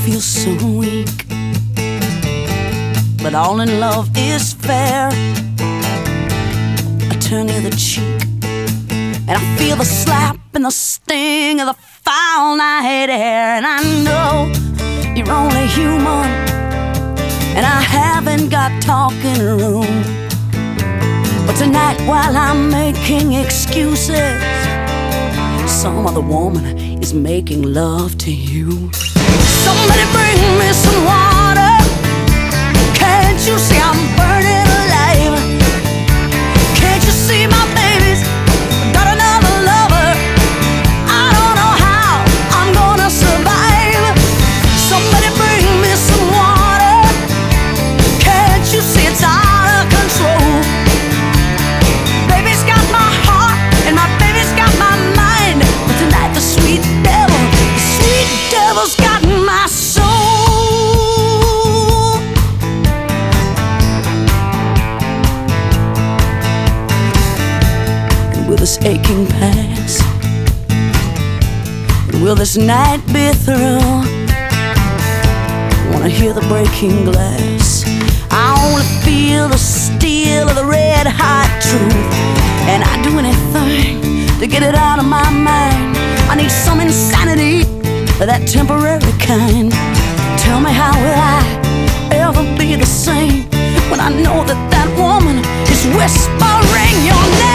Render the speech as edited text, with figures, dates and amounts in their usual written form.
feel so weak, but all in love is fair. I turn the other cheek, and I feel the slap and the sting of the foul night air. And I know you're only human, and I haven't got talking room. But tonight, while I'm making excuses, some other woman is making love to you. Somebody bring me some water. Can't you see I'm burning alive? Can't you see my baby's got another lover? I don't know how I'm gonna survive. Somebody bring me some water. Can't you see it's out of control? Baby's got my heart and my baby's got my mind, but tonight the sweet devil's got my soul. And will this aching pass? And will this night be through? I wanna hear the breaking glass. I wanna feel the steel of the red hot truth. And I'd do anything to get it out of my mind. I need some insanity, that temporary kind. Tell me, how will I ever be the same when I know that that woman is whispering your name?